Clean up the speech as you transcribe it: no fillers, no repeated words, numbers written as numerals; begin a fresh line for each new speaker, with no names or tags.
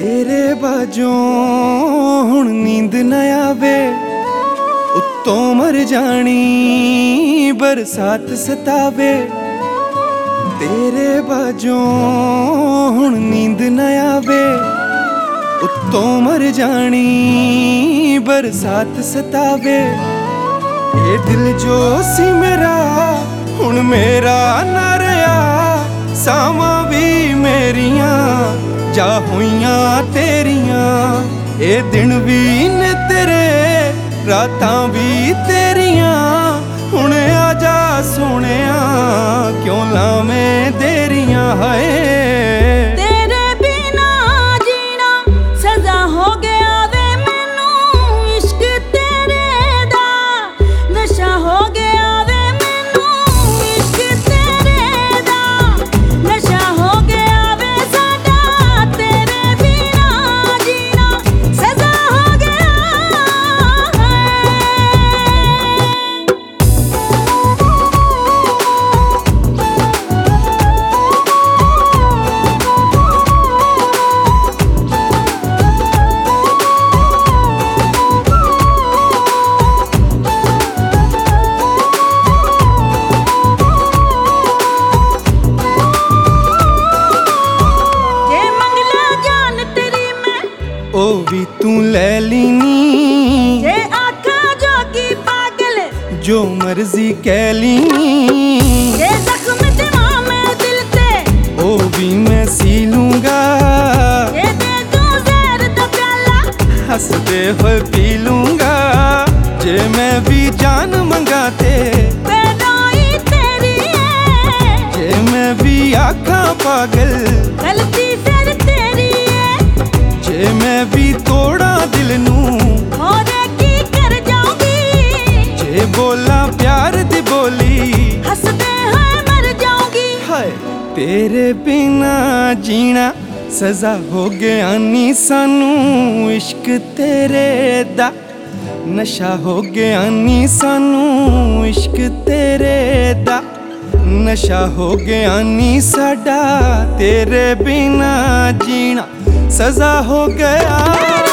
तेरे बाजों हुण नींद न आवे, उत्तों मर जानी बरसात सतावे। तेरे बाजों हुण नींद न आवे, उत्तों मर जानी बरसात सतावे। ये दिल जो सी मेरा हुण मेरा न रहा, सावां भी मेरियां जा होइयां तेरियां। ये दिन भी ने तेरे रातां भी तेरियां, हुण आजा सोहणिया क्यों लावें देरियां। हाय
तेरे बिना जीना सजा हो गया वे मैनू, इश्क तेरे दा नशा हो गया वे मैनू, इश्क तेरे दा नशा हो गया वे साडा। तेरे बिना जीना सजा हो गया
ओ भी तू ले लीनी,
जे आखा जोगी पागल
जो मर्जी कह लीनी।
जे जख्म देवा मैं दिल ते,
ओ भी मैं सी लूंगा।
जे दे दूं जहर दा प्याला,
हंसदे हुए पी लूंगा। जे मैं भी जान मंगा ते
बेरोई तेरी है।
जे मैं भी आखा पागल,
गलती फिर तेरी है।
जे मैं भी तोड़ा दिल नू,
और की कर जाऊंगी।
जे बोला प्यार दी बोली,
हंसदे हुए मर जाऊंगी।
हाय तेरे बिना जीना सजा हो गया नी सानू, इश्क तेरे दा नशा हो गया नी सानू, इश्क तेरे दा नशा हो गया नी साडा। तेरे बिना जीना सजा हो गया।